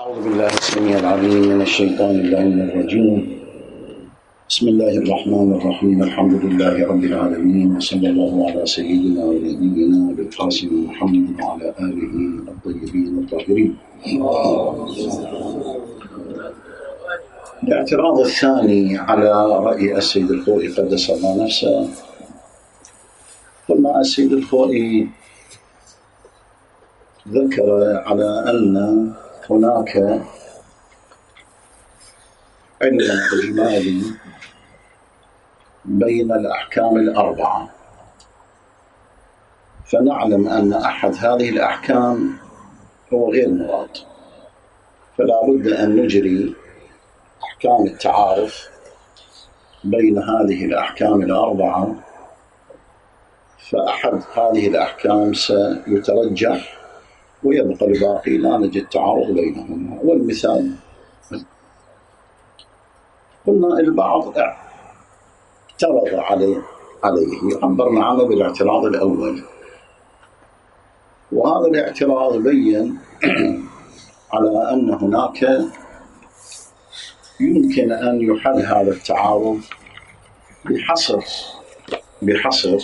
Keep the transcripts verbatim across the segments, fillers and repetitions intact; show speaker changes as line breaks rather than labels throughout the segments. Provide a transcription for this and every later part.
أعوذ بالله السميع العليم من الشيطان اللعين الرجيم. بسم الله الرحمن الرحيم. الحمد لله رب العالمين، وصلى الله على سيدنا ونبينا بالقاسم محمد وعلى آله الطيبين الطاهرين. الاعتراض الثاني على رأي السيد الخوئي قدس الله نفسه. قلنا السيد الخوئي ذكر على أن هناك علم إجمالي بين الأحكام الأربعة، فنعلم أن أحد هذه الأحكام هو غير مراد، فلا بد أن نجري أحكام التعارف بين هذه الأحكام الأربعة، فأحد هذه الأحكام سيترجح ويبقى الباقي لا نجد تعارض بينهما. والمثال قلنا البعض اعترض عليه عليه عبرنا عنه بالاعتراض الأول، وهذا الاعتراض بين على أن هناك يمكن أن يحل هذا التعارض بحصر بحصر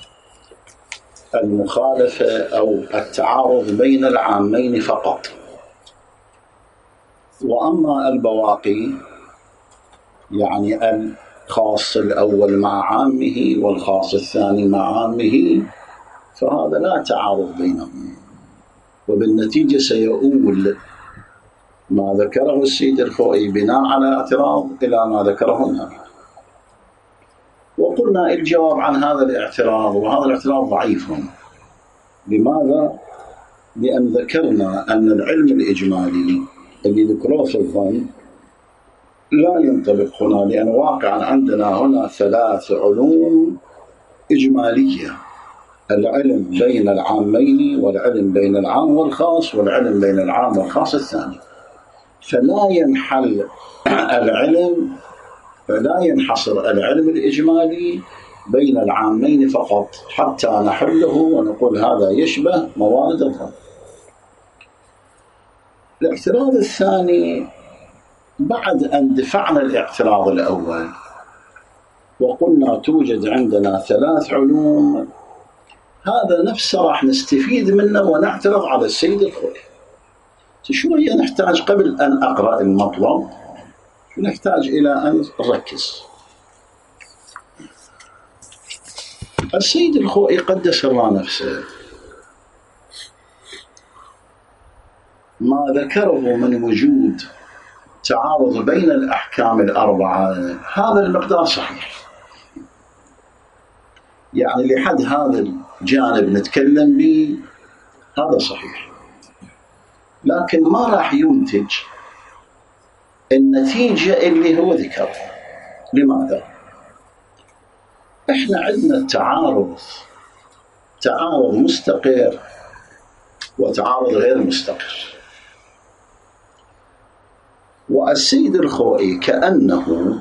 المخالفة أو التعارض بين العامين فقط، وأما البواقي يعني الخاص الأول مع عامه والخاص الثاني مع عامه فهذا لا تعارض بينهم، وبالنتيجة سيؤول ما ذكره السيد الخوئي بناء على اعتراض إلى ما ذكره هنا. وقلنا الجواب عن هذا الاعتراض، وهذا الاعتراض ضعيف. لماذا؟ لأن ذكرنا أن العلم الإجمالي اللي ذكروه في الظن لا ينطبق هنا، لأن واقعا عندنا هنا ثلاث علوم إجمالية: العلم بين العامين، والعلم بين العام والخاص، والعلم بين العام والخاص الثاني. فلا ينحل العلم فلا ينحصر العلم الإجمالي بين العامين فقط حتى نحله ونقول هذا يشبه موارد الظن. الاعتراض الثاني بعد أن دفعنا الاعتراض الأول وقلنا توجد عندنا ثلاث علوم، هذا نفسه راح نستفيد منه ونعترض على السيد الخوئي. شوية نحتاج قبل أن أقرأ المطلب نحتاج إلى أن نركز. السيد الخوئي قدس الله نفسه ما ذكره من وجود تعارض بين الأحكام الأربعة هذا المقدار صحيح، يعني لحد هذا الجانب نتكلم به هذا صحيح، لكن ما راح ينتج النتيجة اللي هو ذكر. لماذا؟ احنا عندنا تعارض تعارض مستقر وتعارض غير مستقر، والسيد الخوئي كأنه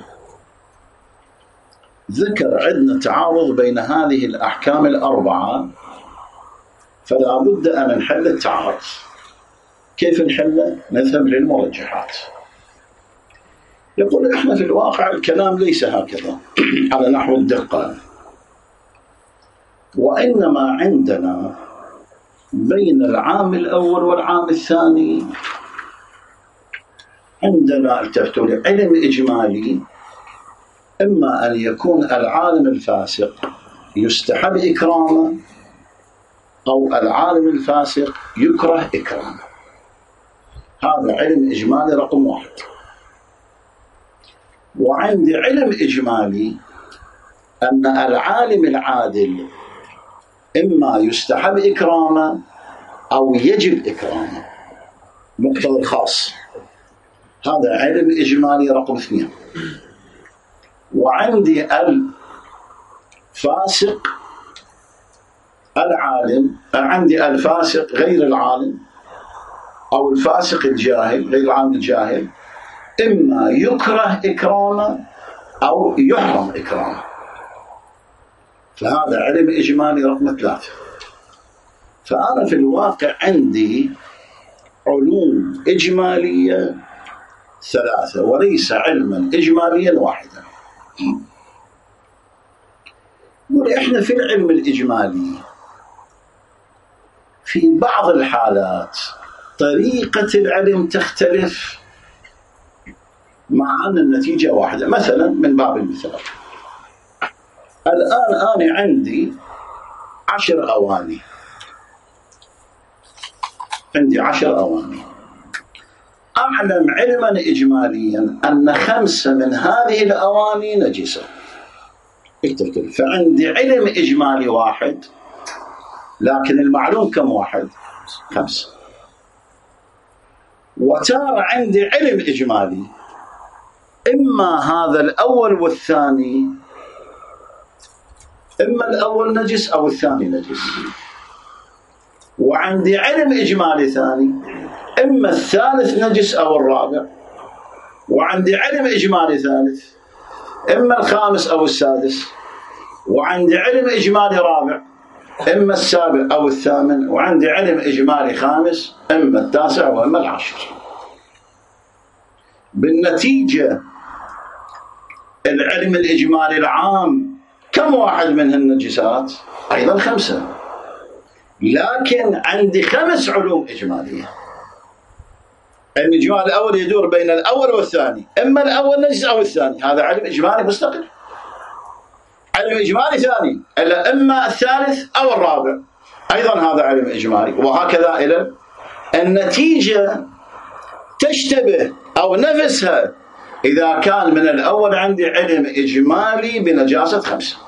ذكر عندنا تعارض بين هذه الأحكام الأربعة، فلا بد أن نحل التعارض. كيف نحله؟ نذهب للمرجحات. يقول احنا في الواقع الكلام ليس هكذا على نحو الدقة، وإنما عندنا بين العام الأول والعام الثاني عندنا التفتوا علم إجمالي، إما أن يكون العالم الفاسق يستحب إكرامه أو العالم الفاسق يكره إكرامه. هذا علم إجمالي رقم واحد. وعندي علم إجمالي أن العالم العادل إما يستحب إكرامه أو يجب إكرامه مقتضى الخاص. هذا علم إجمالي رقم اثنين. وعندي الفاسق العالم عندي الفاسق غير العالم أو الفاسق الجاهل غير العالم الجاهل، إما يكره إكرامه أو يحرم إكرامه. فهذا علم إجمالي رقم ثلاثة. فأنا في الواقع عندي علوم إجمالية ثلاثة وليس علما إجماليا واحدا. نقول إحنا في العلم الإجمالي في بعض الحالات طريقة العلم تختلف مع أن النتيجة واحدة. مثلا من باب المثال، الآن أنا عندي عشر أواني عندي عشر أواني أعلم علما إجماليا أن خمسة من هذه الأواني نجسة. اكتب كده. فعندي علم إجمالي واحد لكن المعلوم كم واحد؟ خمسة. وترى عندي علم إجمالي إما هذا الأول والثاني، إما الأول نجس أو الثاني نجس. وعندي علم إجمالي ثاني إما الثالث نجس أو الرابع. وعندي علم إجمالي ثالث إما الخامس أو السادس. وعندي علم إجمالي رابع إما السابع أو الثامن. وعندي علم إجمالي خامس إما التاسع وإما العاشر. بالنتيجة العلم الإجمالي العام كم واحد من النجسات؟ أيضا خمسة. لكن عندي خمس علوم إجمالية. الإجمالي الأول يدور بين الأول والثاني، إما الأول نجس أو الثاني، هذا علم إجمالي مستقل. علم إجمالي ثاني إلا إما الثالث أو الرابع، أيضا هذا علم إجمالي، وهكذا إلى النتيجة تشتبه أو نفسها إذا كان من الأول عندي علم إجمالي بنجاسة خمسة.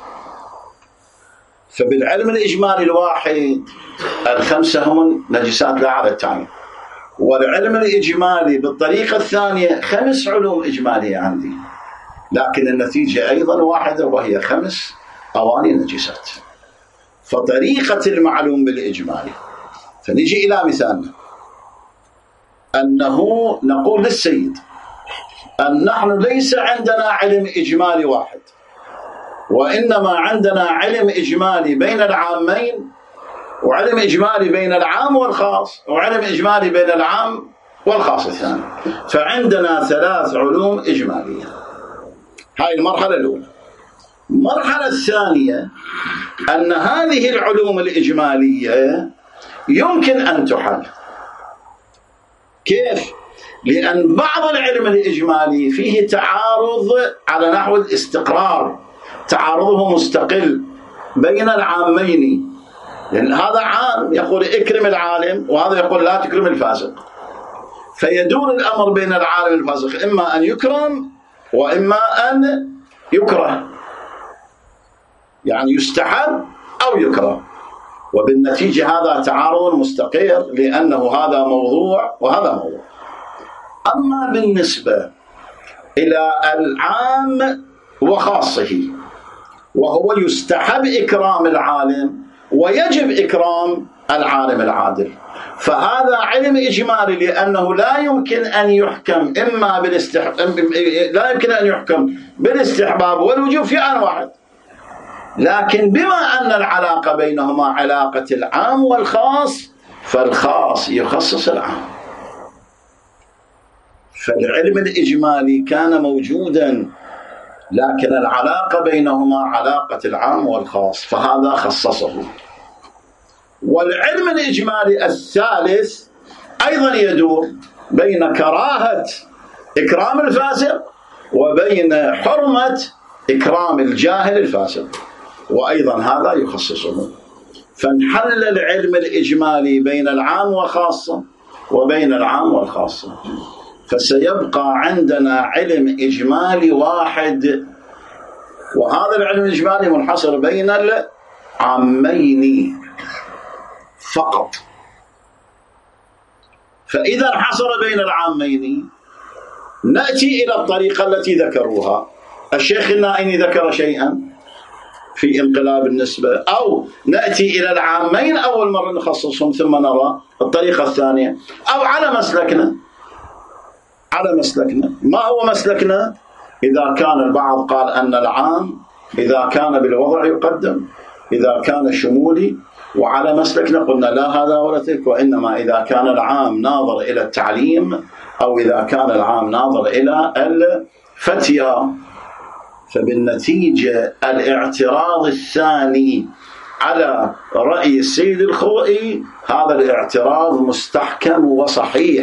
فبالعلم الإجمالي الواحد الخمسة هم نجسات لا على التعيين، والعلم الإجمالي بالطريقة الثانية خمس علوم إجمالية عندي لكن النتيجة أيضا واحدة وهي خمس أواني نجسات. فطريقة المعلوم بالإجمالي، فنجي إلى مثالنا أنه نقول للسيد أن نحن ليس عندنا علم إجمالي واحد، وإنما عندنا علم إجمالي بين العامين، وعلم إجمالي بين العام والخاص، وعلم إجمالي بين العام والخاص الثاني. فعندنا ثلاث علوم إجمالية. هاي المرحلة الأولى. المرحلة الثانية أن هذه العلوم الإجمالية يمكن أن تحل. كيف؟ لأن بعض العلم الإجمالي فيه تعارض على نحو الاستقرار، تعارضه مستقل بين العامين، لأن هذا عام يقول اكرم العالم وهذا يقول لا تكرم الفاسق، فيدور الأمر بين العالم والفاسق إما أن يكرم وإما أن يكره، يعني يستحب أو يكره، وبالنتيجة هذا تعارض مستقر لأنه هذا موضوع وهذا موضوع. أما بالنسبة إلى العام وخاصه، وهو يستحب إكرام العالم ويجب إكرام العالم العادل، فهذا علم إجمالي لأنه لا يمكن أن يحكم إما بالاستحباب لا يمكن أن يحكم بالاستحباب والوجوب في آن واحد، لكن بما أن العلاقة بينهما علاقة العام والخاص فالخاص يخصص العام. فالعلم الإجمالي كان موجودا لكن العلاقة بينهما علاقة العام والخاص، فهذا خصصه. والعلم الإجمالي الثالث أيضا يدور بين كراهة إكرام الفاسق وبين حرمة إكرام الجاهل الفاسق، وأيضا هذا يخصصه. فانحل العلم الإجمالي بين العام وخاصة وبين العام والخاصة، فسيبقى عندنا علم إجمالي واحد، وهذا العلم الإجمالي منحصر بين العامين فقط. فإذا انحصر بين العامين نأتي إلى الطريقة التي ذكروها. الشيخ النائني ذكر شيئا في انقلاب النسبة، أو نأتي إلى العامين أول مرة نخصصهم ثم نرى الطريقة الثانية، أو على مسلكنا على مسلكنا ما هو مسلكنا؟ إذا كان البعض قال أن العام إذا كان بالوضع يقدم، إذا كان شمولي وعلى مسلكنا قلنا لا هذا ولا تلك، وإنما إذا كان العام ناظر إلى التعليم أو إذا كان العام ناظر إلى الفتية، فبالنتيجة الاعتراض الثاني على رأي السيد الخوئي هذا الاعتراض مستحكم وصحيح،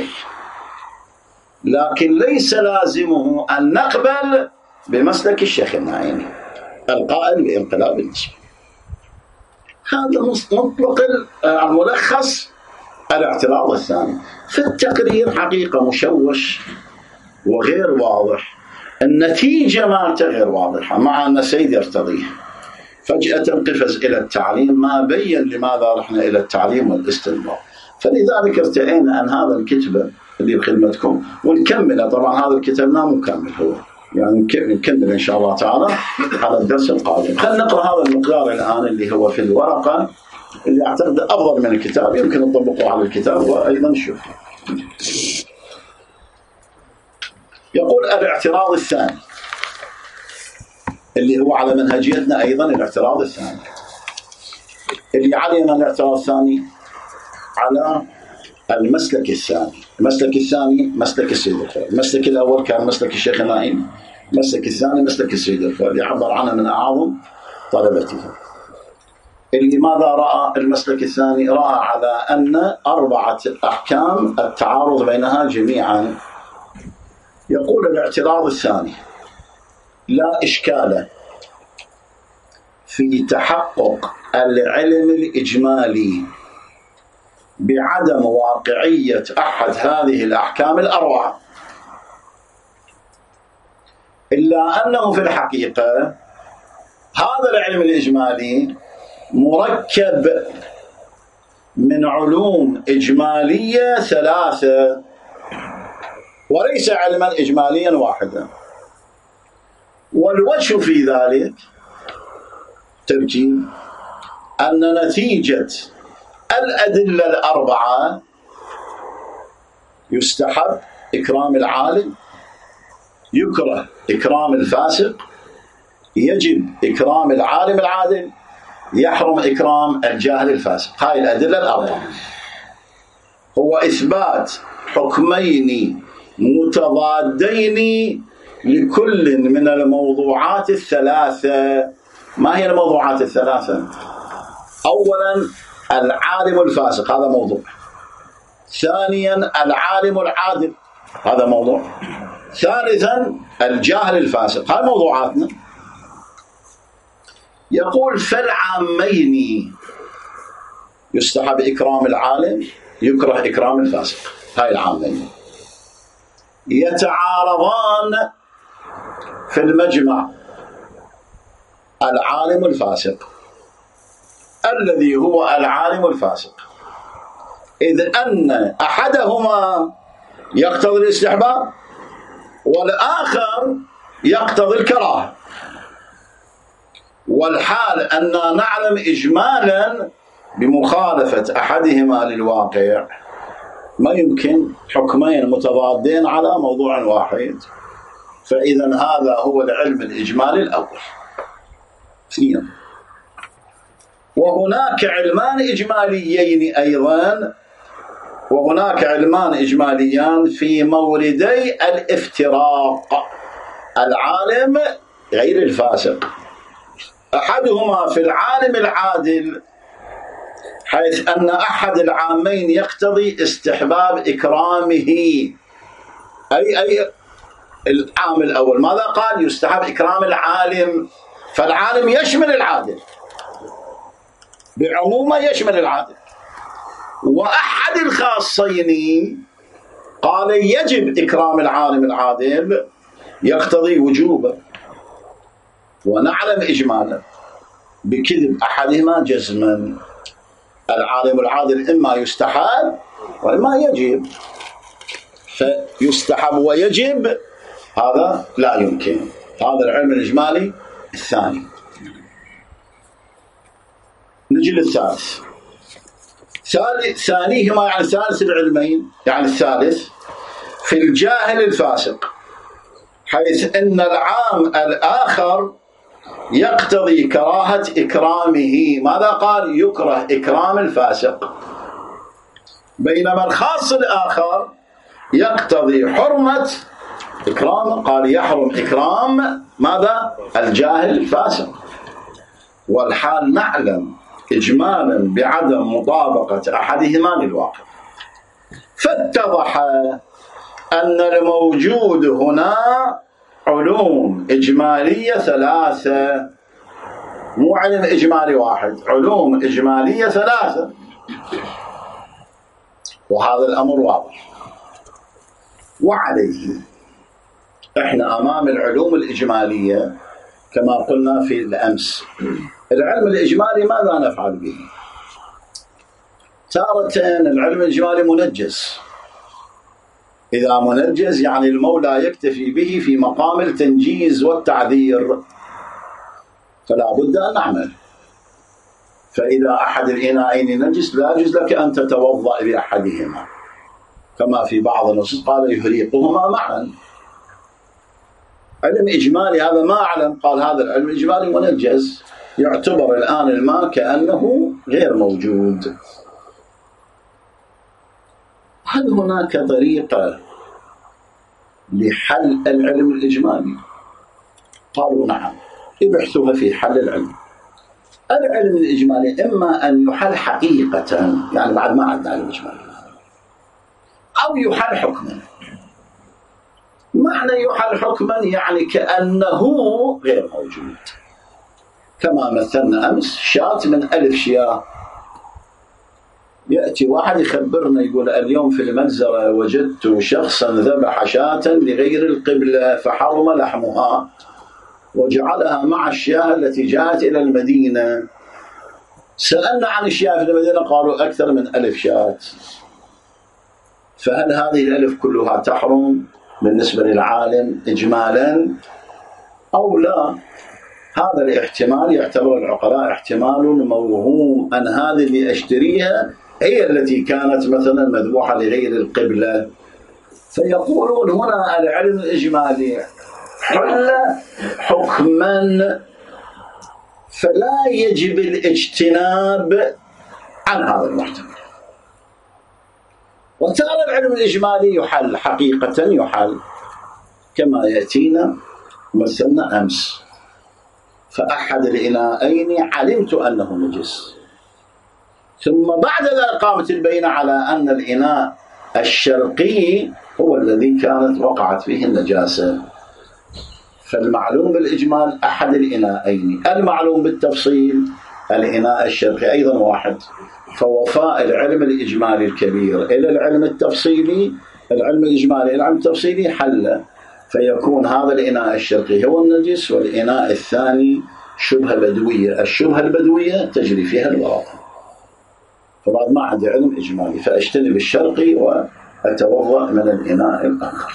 لكن ليس لازمه أن نقبل بمسلك الشيخ النعيمي القائل بانقلاب النسبة. هذا مطلق الملخص الاعتراض الثاني. في التقرير حقيقة مشوش وغير واضح، النتيجة مالته غير واضحة، مع أن السيد يرتضيه فجأة قفز إلى التعليم، ما بين لماذا رحنا إلى التعليم والاستنباط. فلذلك ارتئينا أن هذا الكتب اللي بخدمتكم ونكمله. طبعا هذا الكتاب لا مكمل، هو يعني نكمل إن شاء الله تعالى على الدرس القادم. خلينا نقرأ هذا المقدار الآن اللي هو في الورقة، اللي أعتقد أفضل من الكتاب، يمكن نطبقه على الكتاب وأيضا نشوف. يقول الاعتراض الثاني اللي هو على منهجيتنا أيضا، الاعتراض الثاني اللي علينا الاعتراض الثاني على المسلك الثاني. المسلك الثاني مسلك السيد الخوئي. المسلك الأول كان مسلك الشيخ النعيمي، المسلك الثاني مسلك السيد الخوئي يعبر عنه من أعظم طلبته. اللي ماذا رأى المسلك الثاني؟ رأى على أن أربعة أحكام التعارض بينها جميعا. يقول الاعتراض الثاني: لا إشكال في تحقق العلم الإجمالي بعدم واقعية أحد هذه الأحكام الأربعة، إلا أنه في الحقيقة هذا العلم الإجمالي مركب من علوم إجمالية ثلاثة وليس علما إجماليا واحدا. والوجه في ذلك تركيب أن نتيجة الأدلة الأربعة يستحب إكرام العالم، يكره إكرام الفاسق، يجب إكرام العالم العادل، يحرم إكرام الجاهل الفاسق. هاي الأدلة الأربعة. هو إثبات حكمين متضادين لكل من الموضوعات الثلاثة. ما هي الموضوعات الثلاثة؟ أولا العالم الفاسق، هذا موضوع. ثانيا العالم العادل، هذا موضوع. ثالثا الجاهل الفاسق، هذه موضوعاتنا. يقول فالعامين يستحب إكرام العالم، يكره إكرام الفاسق. هاي العامين يتعارضان في المجمع العالم الفاسق الذي هو العالم الفاسق، إذ أن أحدهما يقتضي الاستحباب والآخر يقتضي الكراهة. والحال أننا نعلم إجمالا بمخالفة أحدهما للواقع، ما يمكن حكمين متضادين على موضوع واحد. فإذا هذا هو العلم الإجمالي الأول. اثنين، وهناك علمان إجماليين أيضا، وهناك علمان إجماليان في موردي الافتراق، العالم غير الفاسق. أحدهما في العالم العادل، حيث أن أحد العامين يقتضي استحباب إكرامه. أي أي العام الأول ماذا قال؟ يستحب إكرام العالم، فالعالم يشمل العادل، بعمومه يشمل العادل. وأحد الخاصين قال يجب إكرام العالم العادل، يقتضي وجوبه. ونعلم إجمالا بكذب أحدهما جزما، العالم العادل إما يستحب وإما يجب. فيستحب ويجب هذا لا يمكن. هذا العلم الإجمالي الثاني. نجي للثالث. ثانيهما يعني ثالث العلمين، يعني الثالث في الجاهل الفاسق، حيث أن العام الآخر يقتضي كراهة إكرامه. ماذا قال؟ يكره إكرام الفاسق. بينما الخاص الآخر يقتضي حرمة إكرامه، قال يحرم إكرام ماذا؟ الجاهل الفاسق. والحال نعلم إجمالا بعدم مطابقة أحدهما للواقع. فاتضح أن الموجود هنا علوم إجمالية ثلاثة، مو علم إجمالي واحد، علوم إجمالية ثلاثة، وهذا الأمر واضح. وعليه احنا أمام العلوم الإجمالية كما قلنا في الأمس. العلم الإجمالي ماذا نفعل به؟ تارة العلم الإجمالي منجز. إذا منجز يعني المولى يكتفي به في مقام التنجيز والتعذير، فلا بد أن نعمل. فإذا أحد الإناءين نجس لا يجوز لك أن تتوضأ بأحدهما، كما في بعض النصوص قال يهريقهما معا. علم إجمالي هذا ما أعلم، قال هذا العلم الإجمالي منجز، يعتبر الآن الماء كأنه غير موجود. هل هناك طريقة لحل العلم الإجمالي؟ قالوا نعم، ابحثوها في حل العلم. العلم الإجمالي إما أن يحل حقيقة، يعني بعد ما عندنا علم إجمالي، أو يحل حكما. معنى يحل حكما يعني كأنه غير موجود، كما مثلنا أمس شاة من ألف شياه. يأتي واحد يخبرنا يقول اليوم في المجزرة وجدت شخصا ذبح شاة لغير القبلة فحرم لحمها وجعلها مع الشياه التي جاءت إلى المدينة. سألنا عن الشياه في المدينة قالوا أكثر من ألف شاة. فهل هذه الألف كلها تحرم بالنسبة للعالم إجمالا أو لا؟ هذا الاحتمال يعتبر العقلاء احتمال موهوم، أن هذه اللي أشتريها هي التي كانت مثلا مذبوحة لغير القبلة. فيقولون هنا العلم الإجمالي حل حكما، فلا يجب الاجتناب عن هذا المحتمل. وترى العلم الإجمالي يحل حقيقة، يحل كما يأتينا مثلنا أمس. فأحد الإناءين علمت أنه نجس، ثم بعد ذلك قامت البينة على أن الإناء الشرقي هو الذي كانت وقعت فيه النجاسة. فالمعلوم بالإجمال أحد الإناءين، المعلوم بالتفصيل الإناء الشرقي أيضا واحد. فوفاء العلم الإجمالي الكبير إلى العلم التفصيلي، العلم الإجمالي إلى العلم التفصيلي حل، فيكون هذا الإناء الشرقي هو النجس والإناء الثاني شبهة بدوية. الشبهة البدوية تجري فيها الوراثة. فبعد ما عندي علم إجمالي فأجتنب الشرقي وأتوضأ من الإناء الآخر.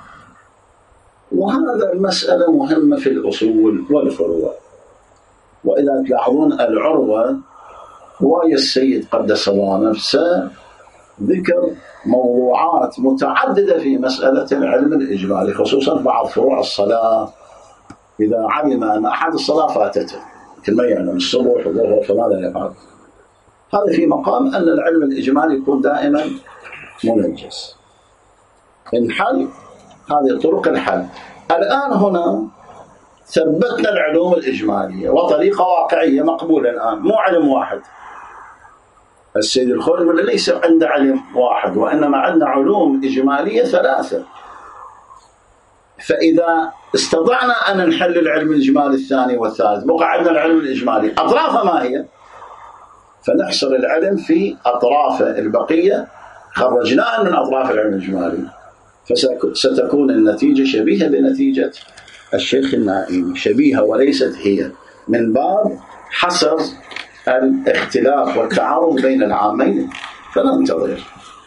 وهذا المسألة مهمة في الأصول والفروع. وإذا تلاحظون العروة رواية السيد قدس الله نفسه ذكر موضوعات متعددة في مسألة العلم الإجمالي، خصوصا بعض فروع الصلاة. إذا علم أن أحد الصلاة فاتته كما يعلم الصبح والظهر فماذا يفعل؟ هذا في مقام أن العلم الإجمالي يكون دائما منجز. انحل هذه طرق الحل. الآن هنا ثبتنا العلوم الإجمالية وطريقة واقعية مقبولة الآن، مو علم واحد. السيد الخوئي يقول ليس عندنا علم واحد، وإنما عندنا علوم إجمالية ثلاثة. فإذا استطعنا أن نحل العلم الإجمالي الثاني والثالث بقى عندنا العلم الإجمالي أطرافه ما هي؟ فنحصر العلم في أطرافه البقية خرجناها من أطراف العلم الإجمالي، فستكون النتيجة شبيهة بنتيجة الشيخ النائمي، شبيهة وليست هي، من باب حصر الاختلاف والتعارض بين العامين. فننتظر.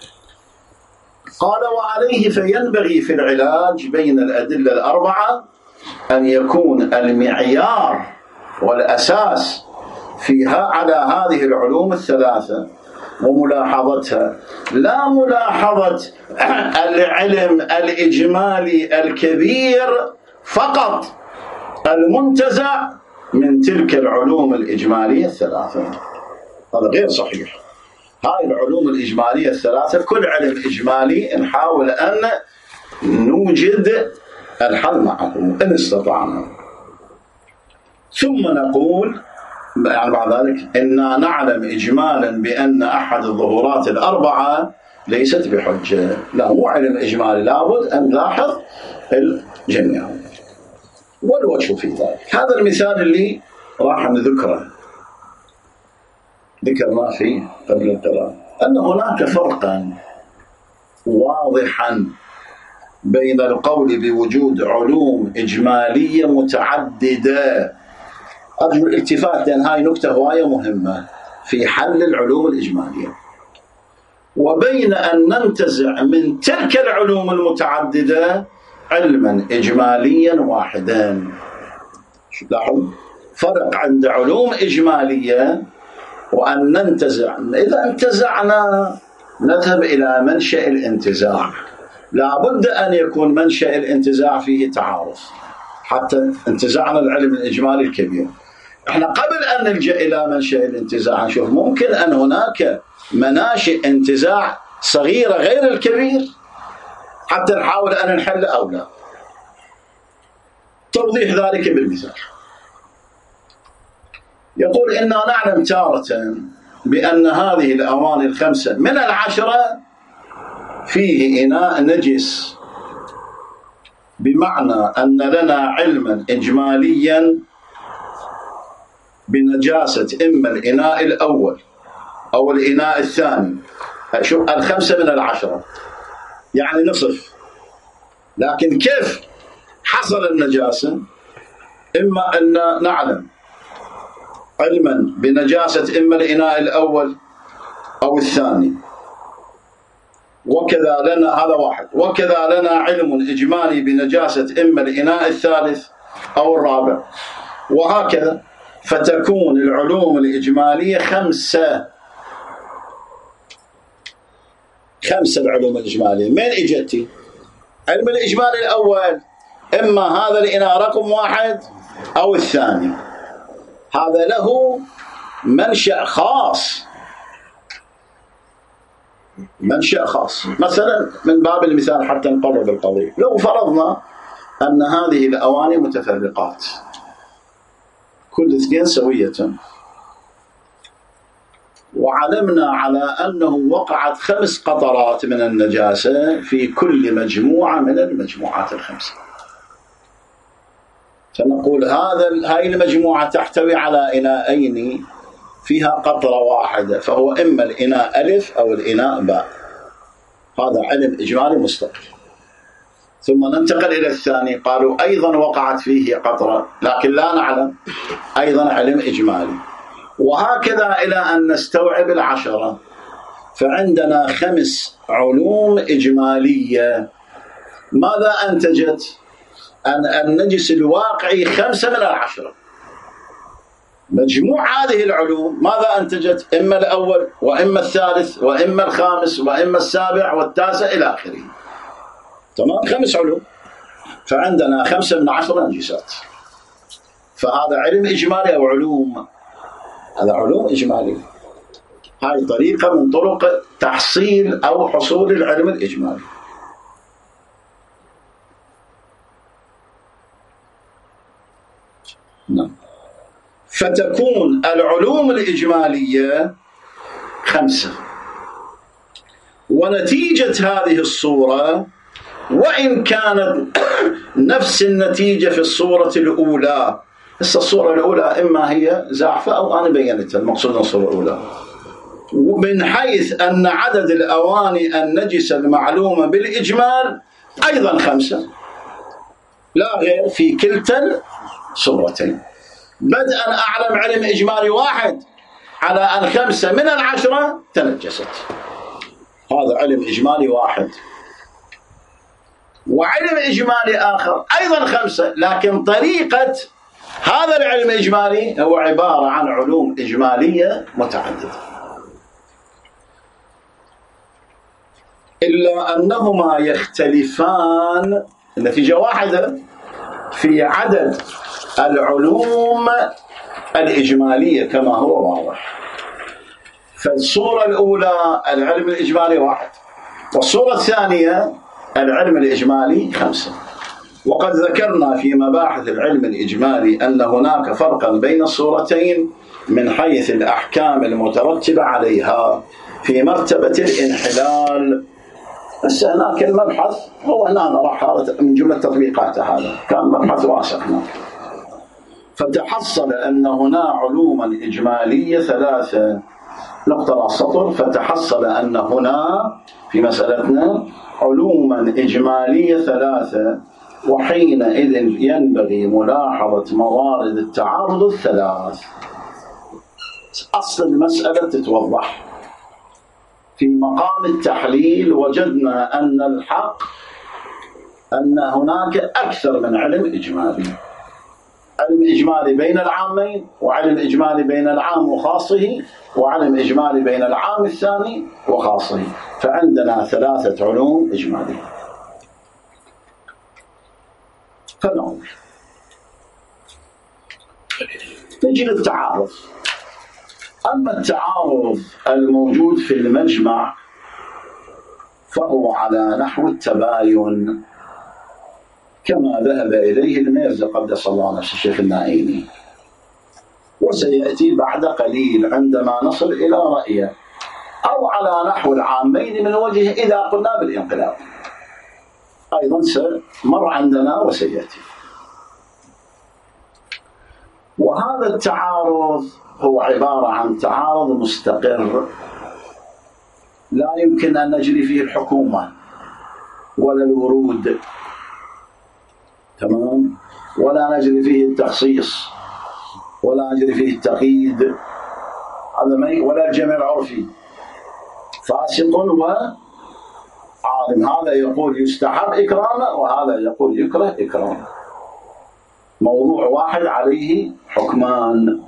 قال وعليه فينبغي في العلاج بين الأدلة الأربعة أن يكون المعيار والأساس فيها على هذه العلوم الثلاثة وملاحظتها، لا ملاحظة العلم الإجمالي الكبير فقط المنتزع من تلك العلوم الإجمالية الثلاثة. هذا غير صحيح. هاي العلوم الإجمالية الثلاثة كل علم إجمالي نحاول أن نوجد الحل معه إن استطعنا. ثم نقول يعني بعد ذلك إننا نعلم إجمالا بأن أحد الظهورات الأربعة ليست بحجة. لا، مو علم إجمالي، لابد أن نلاحظ الجميع. والوجه في ذلك هذا المثال اللي راح نذكره ذكرنا فيه قبل القراءة، أن هناك فرقا واضحا بين القول بوجود علوم إجمالية متعددة. أرجو الالتفات لأن هاي نكتة هواية مهمة في حل العلوم الإجمالية، وبين أن ننتزع من تلك العلوم المتعددة علما إجماليا واحدا. لاحظوا فرق عند علوم إجمالية وأن ننتزع. إذا انتزعنا نذهب إلى منشأ الانتزاع. لا بد أن يكون منشأ الانتزاع فيه تعارف حتى انتزعنا العلم الإجمالي الكبير. احنا قبل أن نلجأ إلى منشأ الانتزاع نشوف ممكن أن هناك مناشئ انتزاع صغيرة غير الكبير حتى نحاول أن نحل أو لا. توضيح ذلك بالمثال، يقول إننا نعلم تارة بأن هذه الأواني الخمسة من العشرة فيه إناء نجس، بمعنى أن لنا علما إجماليا بنجاسة إما الإناء الأول أو الإناء الثاني. شوف الخمسة من العشرة يعني نصف، لكن كيف حصل النجاسة؟ إما أن نعلم علما بنجاسة إما الإناء الأول أو الثاني، وكذا لنا هذا واحد، وكذا لنا علم إجمالي بنجاسة إما الإناء الثالث أو الرابع، وهكذا. فتكون العلوم الإجمالية خمسة. خمسة العلوم الإجمالية. من إجتي؟ علم الإجمالي الأول إما هذا الإناء رقم واحد أو الثاني، هذا له منشأ خاص. منشأ خاص مثلا من باب المثال حتى نقرب القضية، لو فرضنا أن هذه الأواني متفرقات كل اثنين سوية، وعلمنا على أنه وقعت خمس قطرات من النجاسة في كل مجموعة من المجموعات الخمسة، فنقول هذا هاي المجموعة تحتوي على إناءين فيها قطرة واحدة، فهو إما الإناء ألف أو الإناء باء. هذا علم إجمالي مستقل. ثم ننتقل إلى الثاني، قالوا أيضا وقعت فيه قطرة لكن لا نعلم، أيضا علم إجمالي. وهكذا إلى أن نستوعب العشرة، فعندنا خمس علوم إجمالية. ماذا أنتجت؟ أن النجس الواقعي خمسة من العشرة. مجموع هذه العلوم ماذا أنتجت؟ إما الأول وإما الثالث وإما الخامس وإما السابع والتاسع إلى آخره. تمام، خمس علوم، فعندنا خمسة من عشرة نجسات. فهذا علم إجمالي أو علوم، هذا علوم إجمالي. هاي طريقة من طرق تحصيل أو حصول العلم الإجمالي. نعم. فتكون العلوم الإجمالية خمسة، ونتيجة هذه الصورة وإن كانت نفس النتيجة في الصورة الأولى، هسه الصورة الأولى إما هي زعفة أو أنا بينتها، المقصود الصورة الأولى، من حيث أن عدد الأواني النجسة المعلومة بالإجمال أيضا خمسة لا غير في كلتا الصورتين. بدءا أعلم علم إجمالي واحد على أن خمسة من العشرة تنجست، هذا علم إجمالي واحد. وعلم إجمالي آخر أيضا خمسة، لكن طريقة هذا العلم الإجمالي هو عبارة عن علوم إجمالية متعددة، إلا أنهما يختلفان. النتيجة واحدة في عدد العلوم الإجمالية كما هو واضح. فالصورة الأولى العلم الإجمالي واحد، والصورة الثانية العلم الإجمالي خمسة. وقد ذكرنا في مباحث العلم الإجمالي أن هناك فرقا بين الصورتين من حيث الأحكام المترتبة عليها في مرتبة الانحلال. بس هناك المبحث هو هنا نرى حالة من جملة تطبيقات، هذا كان مبحث واسع هناك. فتحصل أن هنا علوما إجمالية ثلاثة، نقطة على السطر. فتحصل أن هنا في مسألتنا علوما إجمالية ثلاثة، وحينئذ ينبغي ملاحظة موارد التعارض الثلاث. أصل المسألة تتوضح. في مقام التحليل وجدنا أن الحق أن هناك أكثر من علم إجمالي، علم إجمالي بين العامين، وعلم إجمالي بين العام وخاصه، وعلم إجمالي بين العام الثاني وخاصه. فعندنا ثلاثة علوم إجمالية. فنقول نجي للتعارض. أما التعارض الموجود في المجمع فهو على نحو التباين كما ذهب إليه الميرزا قدس الله نفسه الشيخ النائيني، وسيأتي بعد قليل عندما نصل إلى رأيه، أو على نحو العامين من وجه إذا قلنا بالانقلاب، أيضا سمر عندنا وسيأتي. وهذا التعارض هو عبارة عن تعارض مستقر لا يمكن أن نجري فيه الحكومة ولا الورود، تمام، ولا نجري فيه التخصيص، ولا نجري فيه التقييد، هذا ما، ولا الجمع العرفي. فاسق وعالم، هذا يقول يستحب إكرامه وهذا يقول يكره إكرامه. موضوع واحد عليه حكمان.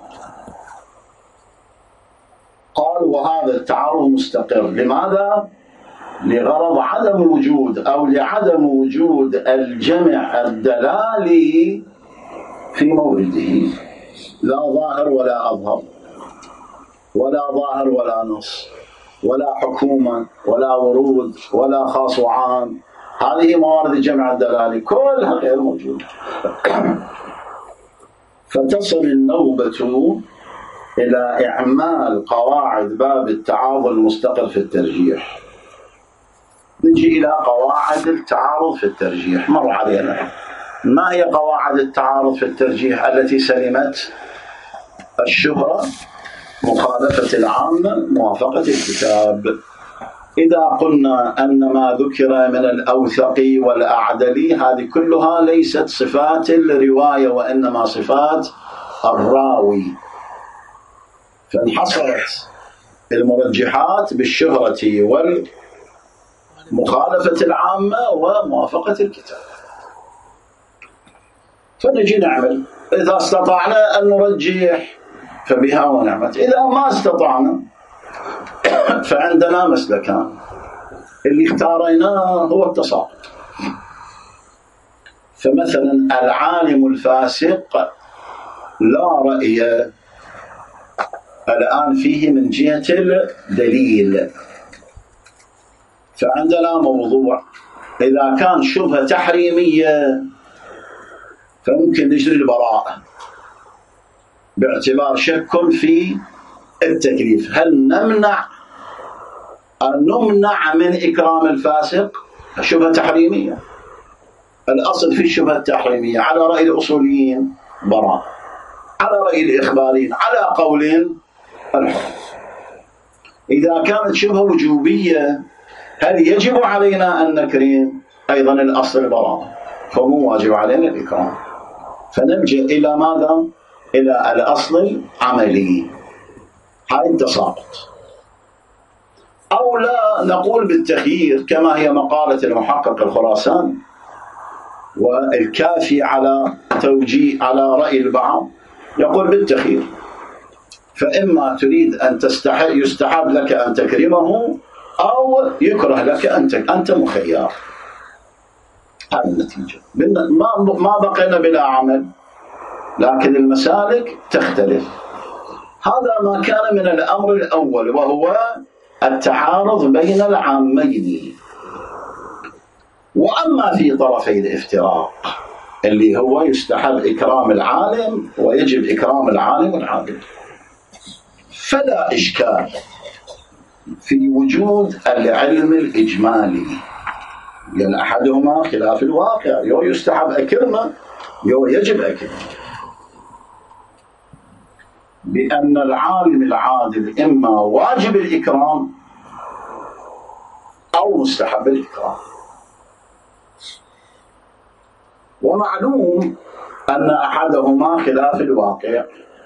قال وهذا التعارض مستقر. لماذا؟ لغرض عدم وجود أو لعدم وجود الجمع الدلالي في مورده، لا ظاهر ولا أظهر، ولا ظاهر ولا نص، ولا حكومة ولا ورود ولا خاص وعام. هذه موارد الجمع الدلالي كلها غير موجودة. فتصل النوبة إلى إعمال قواعد باب التعارض المستقر في الترجيح. نجي إلى قواعد التعارض في الترجيح. مر علينا ما هي قواعد التعارض في الترجيح التي سلمت الشهرة؟ مخالفة العامة، موافقة الكتاب. إذا قلنا أن ما ذكر من الأوثق والأعدل هذه كلها ليست صفات الرواية وإنما صفات الراوي، فانحصرت المرجحات بالشهرة والمخالفة العامة وموافقة الكتاب. فنجي نعمل، إذا استطعنا أن نرجح فبها ونعمت، إذا ما استطعنا فعندنا مسلكان. اللي اختاريناه هو التصاعد. فمثلا العالم الفاسق لا رأي الآن فيه من جهة الدليل، فعندنا موضوع إذا كان شبهة تحريمية فممكن نجري البراءة باعتبار شك في التكليف. هل نمنع أن نمنع من إكرام الفاسق؟ شبهة تحريمية، الأصل في الشبهة التحريمية على رأي الأصوليين براء، على رأي الإخباريين على قول الحكم. إذا كانت شبهة وجوبية هل يجب علينا أن نكرم؟ أيضا الأصل البراءة، فمو واجب علينا الإكرام. فنلجأ إلى ماذا؟ إلى الأصل العملي، هاي التساقط. أو لا نقول بالتخيير كما هي مقالة المحقق الخراساني والكافي على توجيه على رأي البعض، يقول بالتخيير، فإما تريد أن تستحب يستحب لك أن تكرمه أو يكره لك أن أنت مخير. هذه النتيجة. ما ما بقينا بلا عمل، لكن المسالك تختلف. هذا ما كان من الأمر الأول، وهو التعارض بين العامين. وأما في طرفي الافتراق اللي هو يستحب إكرام العالم ويجب إكرام العالم العادل، فلا إشكال في وجود العلم الإجمالي، لأن أحدهما خلاف الواقع، يو يستحب أكرمه يو يجب أكرمه، بأن العالم العادل إما واجب الإكرام أو مستحب الإكرام. ومعلوم أن أحدهما خلاف الواقع،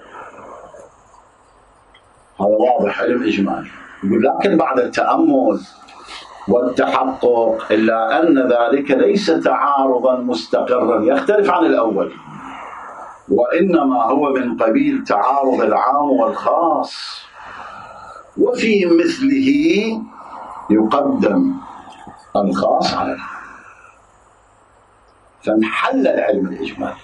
هذا واضح علم إجمالي. لكن بعد التأمل والتحقق إلا أن ذلك ليس تعارضا مستقرا يختلف عن الأول، وإنما هو من قبيل تعارض العام والخاص، وفي مثله يقدم الخاص على العام، فانحل العلم الإجمالي.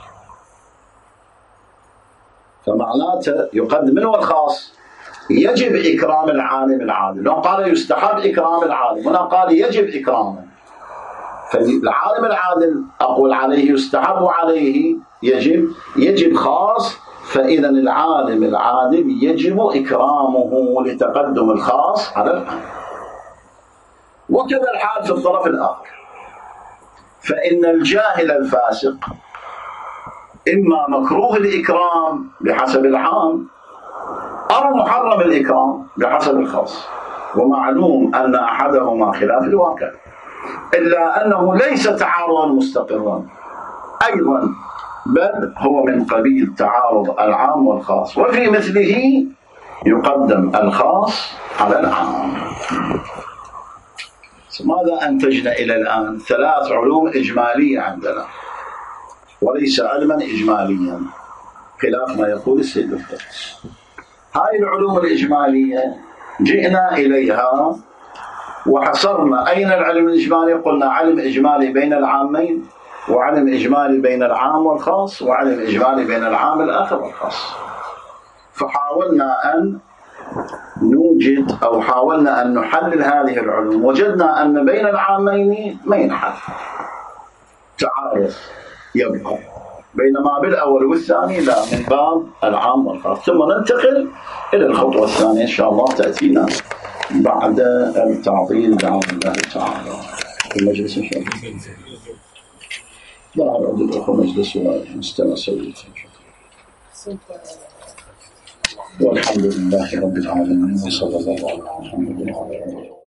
فمعناته يقدم من هو الخاص؟ يجب إكرام العالم العادل. لو قال يستحب إكرام العالم، هنا قال يجب إكرامه. فالعالم العادل أقول عليه يستحب وعليه يجب، يجب خاص، فإذا العالم العادل يجب إكرامه لتقدم الخاص على العام. وكذا الحال في الطرف الآخر، فإن الجاهل الفاسق إما مكروه الإكرام بحسب العام أو محرم الإكرام بحسب الخاص. ومعلوم أن أحدهما خلاف الواقع، إلا أنه ليس تعارضا مستقرا أيضا، بل هو من قبيل تعارض العام والخاص، وفي مثله يقدم الخاص على العام. ماذا أنتجنا إلى الآن؟ ثلاث علوم إجمالية عندنا، وليس علما إجماليا خلاف ما يقول السيد الفقيه. هاي العلوم الإجمالية جئنا إليها وحصرنا أين العلم الإجمالي؟ قلنا علم إجمالي بين العامين، وعلم إجمالي بين العام والخاص، وعلم إجمالي بين العام الآخر والخاص. فحاولنا أن نوجد أو حاولنا أن نحلل هذه العلوم، وجدنا أن بين العامين ما ينحل، تعارض يبقى، بينما بالأول والثاني لا، من باب العام والخاص. ثم ننتقل إلى الخطوة الثانية إن شاء الله تأتينا بعد التعطيل بإذن الله تعالى في المجلس إن شاء الله. لا أعد الأخوة مجلس ونستمع سوية. والحمد لله رب العالمين، وصلى الله على محمد وعلى آله.